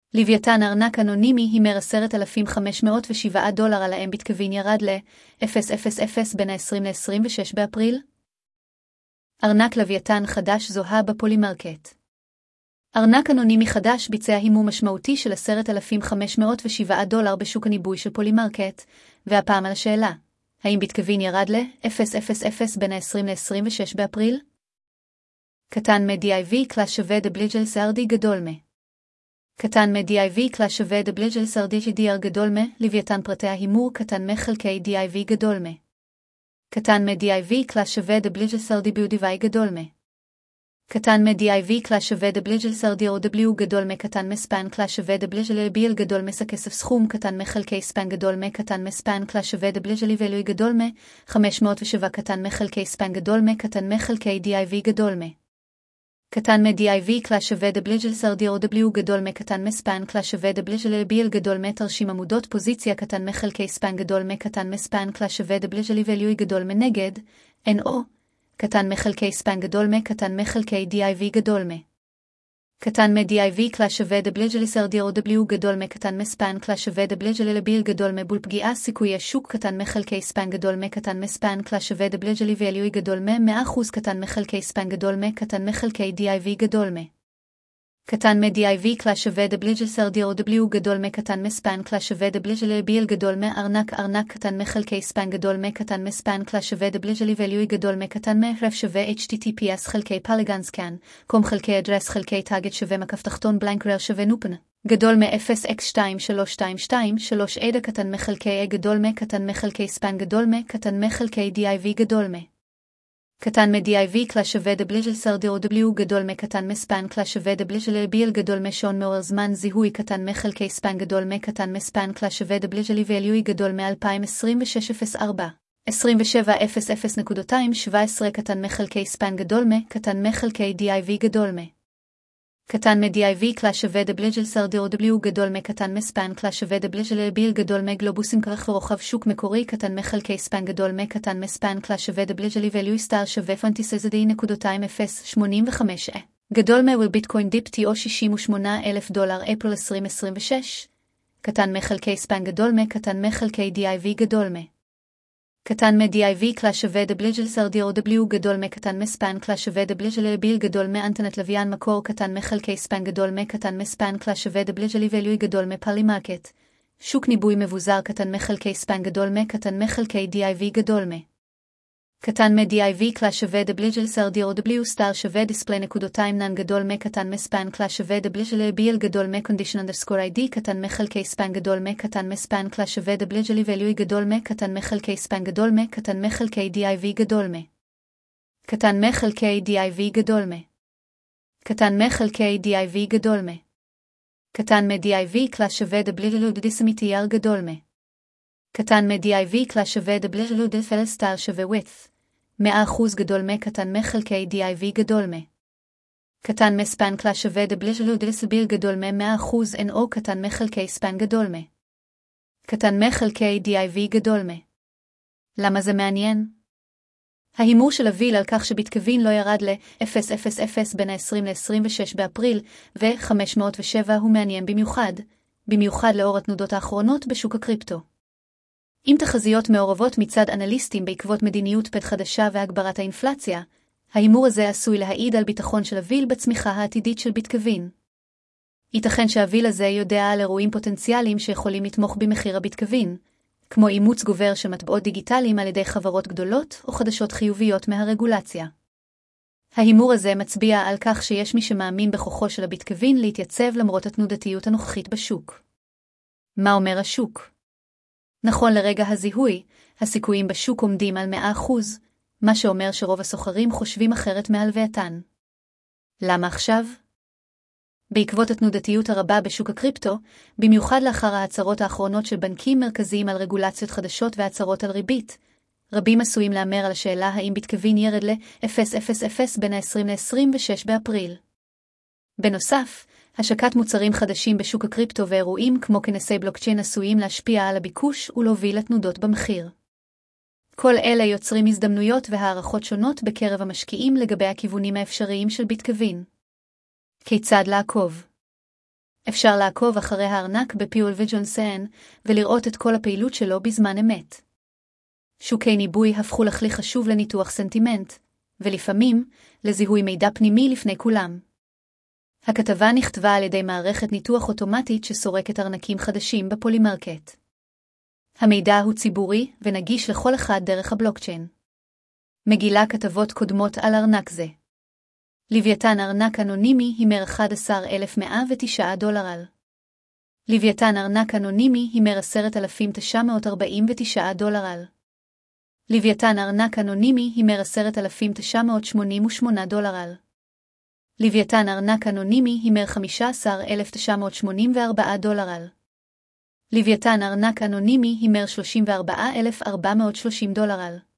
לוויתן ארנק אנונימי הימר $10,507 על האם ביטקווין ירד ל-000 בין ה-20 ל-26 באפריל. ארנק לוויתן חדש זוהה בפולימרקט. ארנק אנונימי חדש ביצע הימור משמעותי של $10,507 בשוק הניבוי של פולימרקט, והפעם על השאלה, האם ביטקווין ירד ל-000 בין ה-20 ל-26 באפריל? קטן מ-DIV קלאס שווה דבליג'ל סרדי גדול מ. קטן מ-DIV קלאס שווה דבליג'ל סרדי GDR גדול מ, לוויתן פרטי ההימור קטן מחלקי DIV גדול מ. קטן מ-DIV קלאס שווה דבליג'ל סרדי BUDY גדול מ. קטן מ-DIV קלאס שווה דבליג'ל סרדי OW גדול מ. קטן מספן קלאס שווה דבליג'ל LBL גדול מס הכסף סכום קטן מחלקי ספן גדול מ. קטן מספן קלאס שווה דבליג'ל EVLUI גדול מ. 507 קטן מחלקי ספן גדול מ. קטן מחלקי DIV גדול מ. קטן מ-DIV קלאס שווה דבליג'ל סרדי OW גדול מ. קטן מספן קלאס שווה דבליג'ל LBL גדול מ. תרשים עמודות פוזיציה קטן מחלקי ספן גדול מ. קטן מספן קלאס שווה דבליג'ל EVLUI גדול מ. נגד NO קטן מחלקי ספן גדול מ. קטן מחלקי DIV גדול מ. קטן מ-DIV קלאס שווה דבליג'ל סרדי OW גדול מ. קטן מספן קלאס שווה דבליג'ל LBL גדול מ. בול פגיעה סיכויי שוק קטן מחלקי ספן גדול מ. קטן מספן קלאס שווה דבליג'ל EVLUI גדול מ. 100% קטן מחלקי ספן גדול מ. קטן מחלקי DIV גדול מ. קטן מ-DIV קלאס שווה דבליג'ל סרדי OW גדול מ. קטן מספן קלאס שווה דבליג'ל LBL גדול מ. ארנק קטן מחלקי ספן גדול מ. קטן מספן קלאס שווה דבליג'ל EVLUI גדול מ. קטן מ. שווה HTTPS חלקי פוליגון סקן קום חלקי אדרס חלקי טאגט שווה מקף תחתון בלנק רר שווה נופן גדול מ-0x23233 עדה קטן מחלקי גדול מ. קטן מחלקי ספן גדול מ. קטן מחלקי DIV גדול מ. קטן מ-DIV קלאס שווה דבליג'ל סרדי OW גדול מ. קטן מספן קלאס שווה דבליג'ל LBL גדול מ. שעון מעורר זמן זיהוי קטן מחלקי ספן גדול מ. קטן מספן קלאס שווה דבליג'ל EVLUI גדול מ-2026-04 27.00.217 קטן מחלקי ספן גדול מ. קטן מחלקי DIV גדול מ. קטן מ-DIV קלאס שווה דבליג'ל סרדי OW גדול מ. קטן מספן קלאס שווה דבליג'ל LBL גדול מ. גלובוסים כרך ורוחב שוק מקורי קטן מחלקי ספן גדול מ. קטן מספן קלאס שווה דבליג'ל EVLUI סטאר שווה $0.085 גדול מ. ביטקוין דיפ TO $68,000 אפריל 2026 קטן מחלקי ספן גדול מ. קטן מחלקי DIV גדול מ. קטן מ-DIV קלאס שווה דבליג'ל סרדי OW גדול מ. קטן מספן קלאס שווה דבליג'ל LBL גדול מ. אנטנת לוויין מקור קטן מחלקי ספן גדול מ. קטן מספן קלאס שווה דבליג'ל EVLUI גדול מ. פולימרקט שוק ניבוי מבוזר קטן מחלקי ספן גדול מ. קטן מחלקי DIV גדול מ. קטן מ-DIV קלאס שווה דבליג'ל סרדי OW סטאר שווה דיספלי נן גדול מ. קטן מספן קלאס שווה דבליג'ל LBL גדול מ. condition_ID קטן מחלקי ספן גדול מ. קטן מספן קלאס שווה דבליג'ל EVLUI גדול מ. קטן מחלקי ספן גדול מ. קטן מחלקי DIV גדול מ. קטן מחלקי DIV גדול מ. קטן מחלקי DIV גדול מ. קטן מ-DIV קלאס שווה דבליג'ל דיסמיטייר גדול מ. קטן מ-DIV קלאס שווה דבליג'ל דפל סטאר שווה width 100% גדול מ. קטן מחלקי DIV גדול מ. קטן מספן קלאס שווה דבליג'ל דסביר גדול מ. 100% NO קטן מחלקי ספן גדול מ. קטן מחלקי DIV גדול מ. למה זה מעניין? ההימור של אביל על כך שביטקווין לא ירד ל-000 בין ה-20 ל-26 באפריל ו-507 הוא מעניין במיוחד לאור התנודות האחרונות בשוק הקריפטו. עם תחזיות מעורבות מצד אנליסטים בעקבות מדיניות פד חדשה והגברת האינפלציה, ההימור הזה עשוי להעיד על ביטחון של אביל בצמיחה העתידית של ביטקווין. ייתכן שהאביל הזה יודע על אירועים פוטנציאליים שיכולים לתמוך במחיר הביטקווין, כמו אימוץ גובר של מטבעות דיגיטליים על ידי חברות גדולות או חדשות חיוביות מהרגולציה. ההימור הזה מצביע על כך שיש מי שמאמין בכוחו של הביטקווין להתייצב למרות התנודתיות הנוכחית בשוק. מה אומר השוק? נכון לרגע הזיהוי, הסיכויים בשוק עומדים על 100%, מה שאומר שרוב הסוחרים חושבים אחרת מהלווייתן. למה עכשיו? בעקבות התנודתיות הרבה בשוק הקריפטו, במיוחד לאחר ההצהרות האחרונות של בנקים מרכזיים על רגולציות חדשות והצהרות על ריבית, רבים עשויים לאמר על השאלה האם ביטקווין ירד ל-000 בין ה-20 ל-26 באפריל. בנוסף, השקת מוצרים חדשים בשוק הקריפטו ואירועים כמו כנסי בלוקצ'יין עשויים להשפיע על הביקוש ולהוביל לתנודות במחיר. כל אלה יוצרים הזדמנויות והערכות שונות בקרב המשקיעים לגבי הכיוונים האפשריים של ביטקווין. כיצד לעקוב? אפשר לעקוב אחרי הארנק בפיול וג'ונסן ולראות את כל הפעילות שלו בזמן אמת. שוקי ניבוי הפכו לכלי חשוב לניתוח סנטימנט, ולפעמים לזיהוי מידע פנימי לפני כולם. הכתבה נכתבה על ידי מערכת ניתוח אוטומטית שסורקת ארנקים חדשים בפולימרקט. המידע הוא ציבורי ונגיש לכל אחד דרך הבלוקצ'יין. מגילה כתבות קודמות על ארנק זה. לוויתן ארנק אנונימי הימר $11,109. לוויתן ארנק אנונימי הימר $10,949. לוויתן ארנק אנונימי הימר $10,988. לוויתן ארנק אנונימי הימר $15,984. לוויתן ארנק אנונימי הימר $34,430.